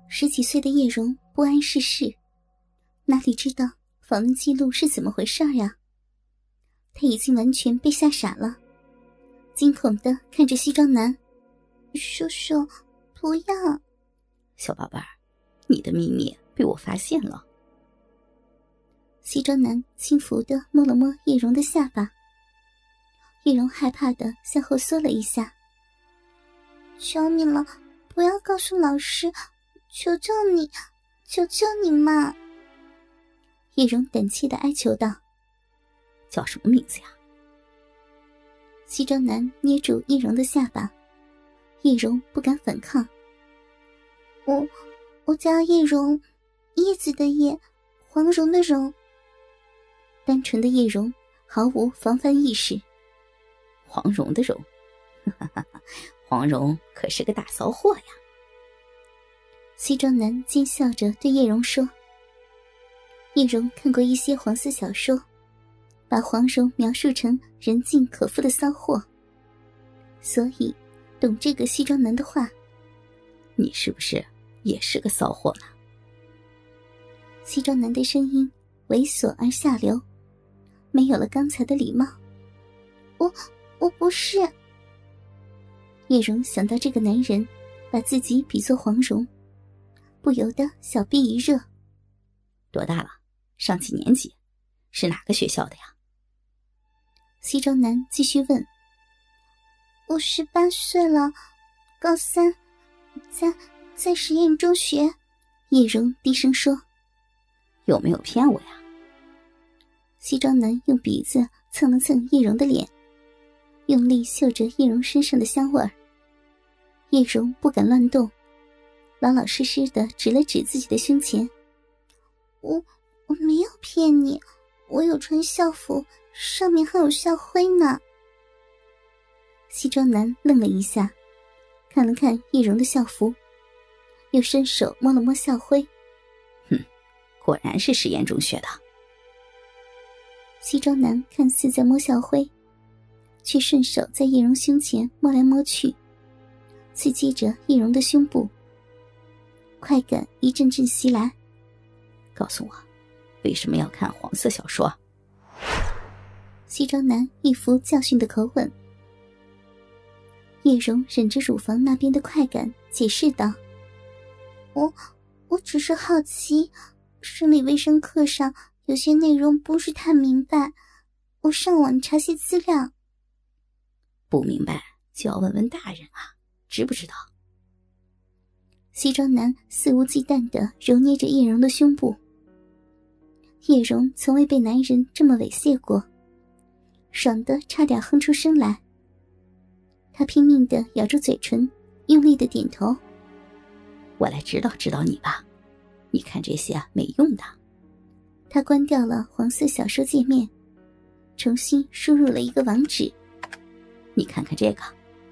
10几岁的叶蓉不谙世事，哪里知道访问记录是怎么回事啊？他已经完全被吓傻了，惊恐地看着西装男：“叔叔，不要！” 小宝贝儿，你的秘密被我发现了。 西装男轻浮地摸了摸叶蓉的下巴，叶蓉害怕地向后缩了一下：“求你了，不要告诉老师，求求你，求求你嘛！”叶蓉胆怯地哀求道：“ 叫什么名字呀？” 西装男捏住叶蓉的下巴，叶蓉不敢反抗：“我叫叶蓉，叶子的叶，黄蓉的蓉。”单纯的叶蓉毫无防范意识。 黄蓉的蓉，黄蓉可是个大骚货呀。 西装男奸笑着对叶蓉说。叶蓉看过一些黄色小说，把黄蓉描述成人尽可夫的骚货，所以懂这个西装男的话。 你是不是也是个骚货呢？ 西装男的声音猥琐而下流，没有了刚才的礼貌。我不是。叶蓉想到这个男人把自己比作黄蓉，不由得小臂一热。 多大了？上几年级？是哪个学校的呀？ 西装男继续问。我18岁了，高3，在实验中学。叶蓉低声说。 有没有骗我呀？ 西装男用鼻子蹭了蹭叶蓉的脸，用力嗅着叶蓉身上的香味儿。叶蓉不敢乱动，老老实实地指了指自己的胸前。我没有骗你，我有穿校服，上面还有校徽呢。西装男愣了一下，看了看叶蓉的校服，又伸手摸了摸校徽。 果然是实验中学的。 西装男看似在摸校徽，却顺手在叶蓉胸前摸来摸去，刺激着叶蓉的胸部。快感一阵阵袭来。 告诉我，为什么要看黄色小说？ 西装男一副教训的口吻。叶蓉忍着乳房那边的快感，解释道：我只是好奇，生理卫生课上有些内容不是太明白，我上网查些资料。 不明白就要问问大人啊，知不知道？ 西装男肆无忌惮地揉捏着叶蓉的胸部。叶蓉从未被男人这么猥亵过，爽得差点哼出声来。她拼命地咬住嘴唇，用力地点头。 我来指导指导你吧，你看这些没用的。 他关掉了黄色小说界面，重新输入了一个网址。 你看看这个。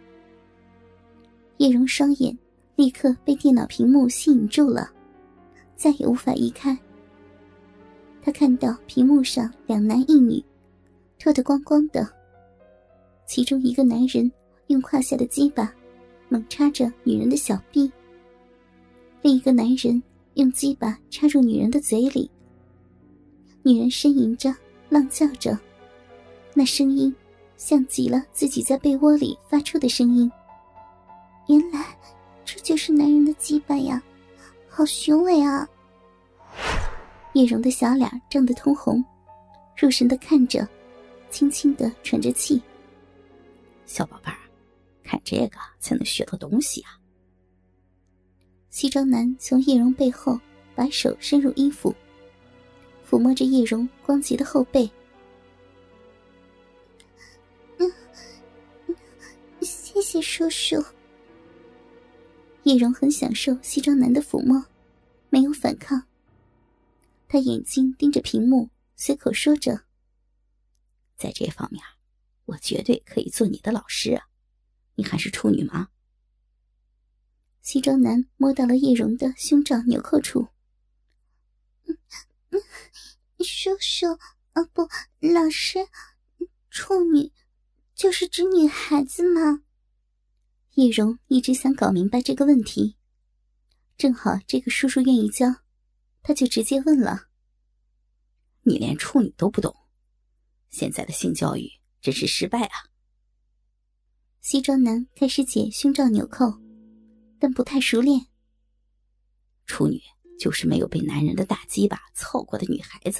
叶蓉双眼立刻被电脑屏幕吸引住了，再也无法移开。他看到屏幕上2男1女，脱得光光的，其中一个男人用胯下的鸡巴猛插着女人的小臂，另一个男人用鸡巴插入女人的嘴里。女人呻吟着，浪叫着，那声音像极了自己在被窝里发出的声音。原来这就是男人的鸡巴呀，好雄伟啊！叶蓉的小脸涨得通红，入神地看着，轻轻地喘着气。 小宝贝儿，看这个才能学到东西啊！ 西装男从叶蓉背后把手伸入衣服，抚摸着叶蓉光洁的后背。谢谢叔叔。叶蓉很享受西装男的抚摸，没有反抗。她眼睛盯着屏幕，随口说着： 在这方面我绝对可以做你的老师啊，你还是处女吗？ 西装男摸到了叶蓉的胸罩纽扣处。叔叔，不，老师，处女就是指女孩子吗？叶蓉一直想搞明白这个问题， 正好这个叔叔愿意教，他就直接问了： 你连处女都不懂，现在的性教育真是失败啊！ 西装男开始解胸罩纽扣，但不太熟练。 处女就是没有被男人的大鸡巴操过的女孩子。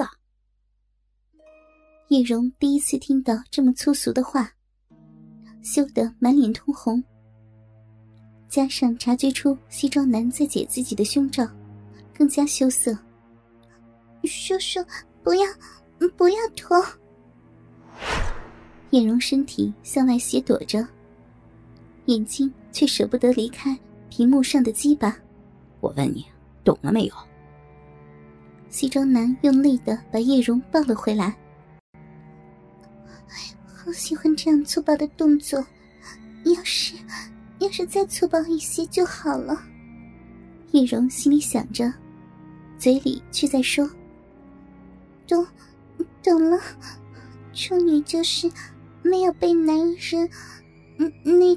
叶蓉第一次听到这么粗俗的话，羞得满脸通红，加上察觉出西装男在解自己的胸罩，更加羞涩。叔叔，不要脱！叶蓉身体向外斜躲着，眼睛却舍不得离开屏幕上的鸡巴。 我问你，懂了没有？ 西装男用力地把叶蓉抱了回来。好喜欢这样粗暴的动作，要是再粗暴一些就好了。叶蓉心里想着，嘴里却在说：懂了，处女就是没有被男人那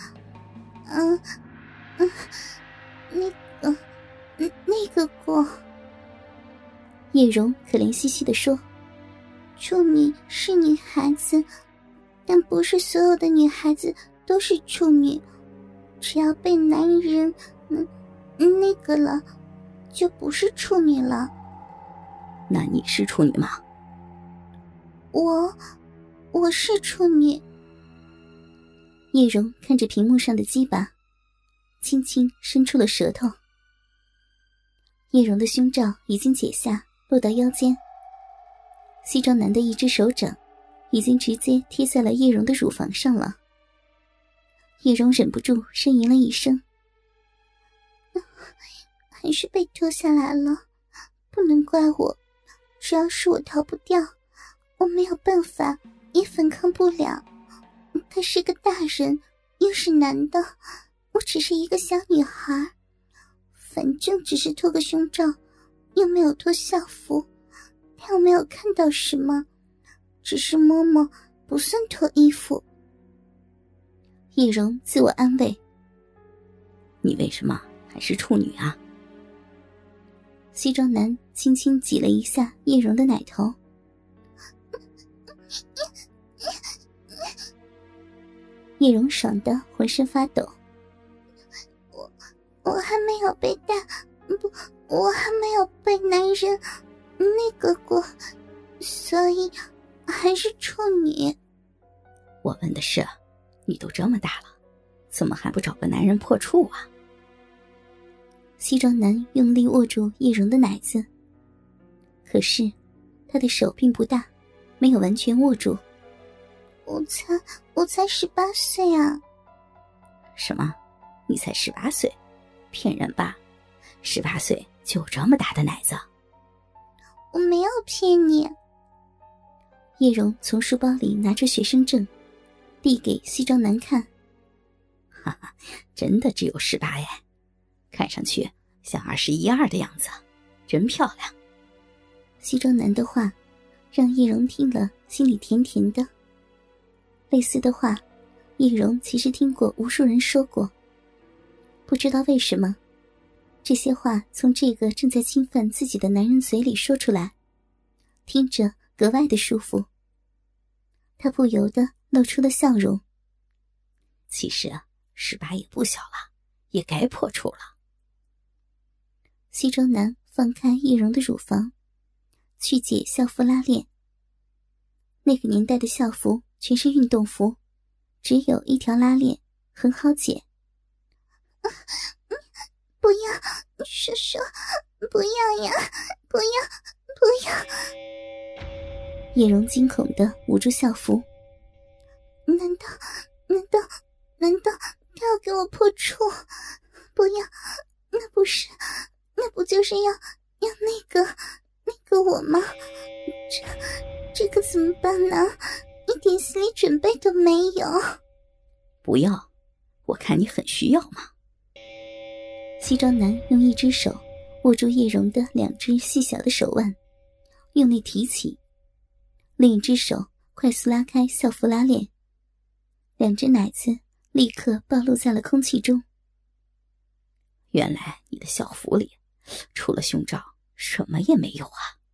个过。叶蓉可怜兮兮地说：处女是女孩子，但不是所有的女孩子都是处女，只要被男人那个了，就不是处女了。 那你是处女吗？ 我是处女。叶蓉看着屏幕上的鸡巴，轻轻伸出了舌头。叶蓉的胸罩已经解下，落到腰间。西装男的一只手掌已经直接贴在了叶蓉的乳房上了。叶蓉忍不住呻吟了一声，还是被脱下来了，不能怪我，只要是我逃不掉，我没有办法，也反抗不了。他是个大人，又是男的，我只是一个小女孩，反正只是脱个胸罩，又没有脱校服，他又没有看到什么，只是摸摸，不算脱衣服。叶蓉自我安慰： 你为什么还是处女啊？ 西装男轻轻挤了一下叶蓉的奶头。叶蓉爽得浑身发抖。我还没有被我还没有被男人那个过，所以还是处女。 我问的是，你都这么大了，怎么还不找个男人破处啊？ 西装男用力握住叶蓉的奶子，可是他的手并不大，没有完全握住。我才18岁啊！ 什么？你才18岁？骗人吧！18岁就有这么大的奶子？ 我没有骗你。叶蓉从书包里拿出学生证，递给西装男看。 哈哈，真的只有18耶，看上去像21、22的样子，真漂亮。 西装男的话让叶蓉听了心里甜甜的。类似的话，叶蓉其实听过无数人说过。不知道为什么，这些话从这个正在侵犯自己的男人嘴里说出来，听着格外的舒服。她不由得露出了笑容。 其实18也不小了，也该破处了。 西装男放开叶蓉的乳房，去解校服拉链。那个年代的校服全是运动服，只有一条拉链，很好解。不要，叔叔，不要呀，不要！叶蓉惊恐地捂住校服。难道他要给我破处？不要，那不就是要那个我吗？这个怎么办呢？一点心理准备都没有。 不要，我看你很需要嘛。 西装男用一只手握住叶蓉的2只细小的手腕，用力提起，另一只手快速拉开校服拉链，2只奶子立刻暴露在了空气中。 原来你的校服里除了胸罩什么也没有啊。